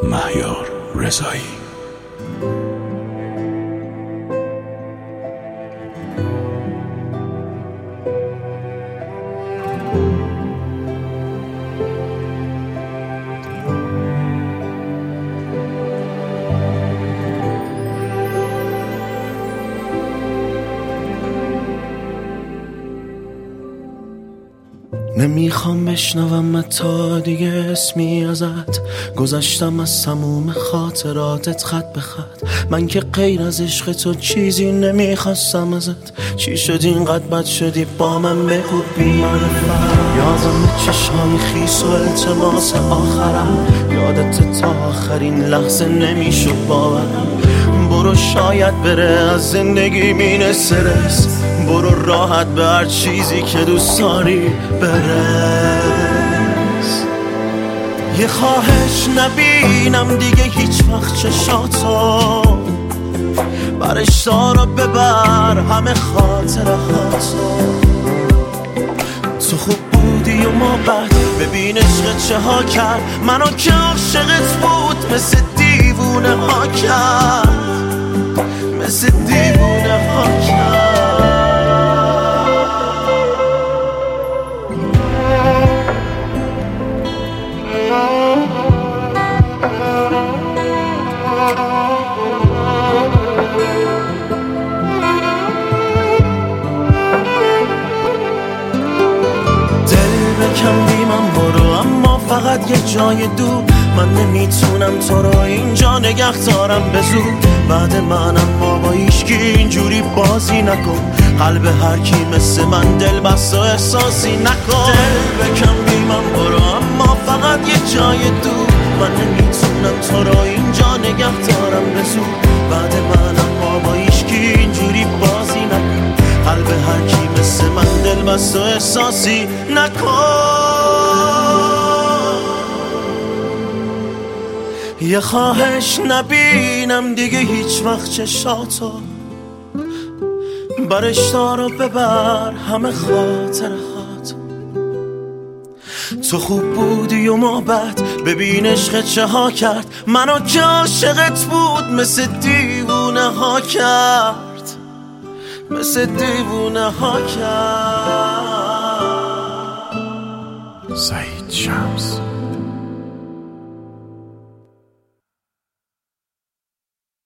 مهیار رضایی. نمیخوام بشنوم تا دیگه اسمی ازت، گذشتم از تموم خاطراتت خط به خط. من که غیر از عشق تو چیزی نمیخواستم ازت. چی شد اینقدر بد شدی با من بگو بی معرفت. یادم چشمای خیس و التماس آخرم، یادت تا آخرین لحظه نمیشد باورم. برو شاید بره از زندگی مین استرس، برو راحت به هر چیزی که دوست داری برس. یه خواهش نبینم دیگه هیچ وقت چشاتو، برش دارو ببر همه خاطراتو. تو خوب بودی و ما بد، ببین عشق چه ها کرد منو که عاشقت بود، مثل دیوونه ها کرد، مثل دیوونه ها کرد. فقط یه جای دور، من نمیتونم تو رو اینجا نگه دارم به زور. بعد منم ما با هیچکی اینجوری بازی نکن، قلب هر کی مثل من دل بست و احساسی نکن. دل بکن بی من برو اما فقط یه جای دور، من نمیتونم تو رو اینجا نگه دارم به زور. بعد منم ما با هیچکی اینجوری بازی نکن، قلب هر کی مثل من دل بست و احساسی نکن. یه خواهش نبینم دیگه هیچ وقت چشاتو، برش دارو ببر همه خاطرات. تو خوب بودی و ما بد، ببین عشق چه ها کرد منو که عاشقت بود، مثل دیوونه ها کرد، مثل دیوونه ها کرد. سعید شمس.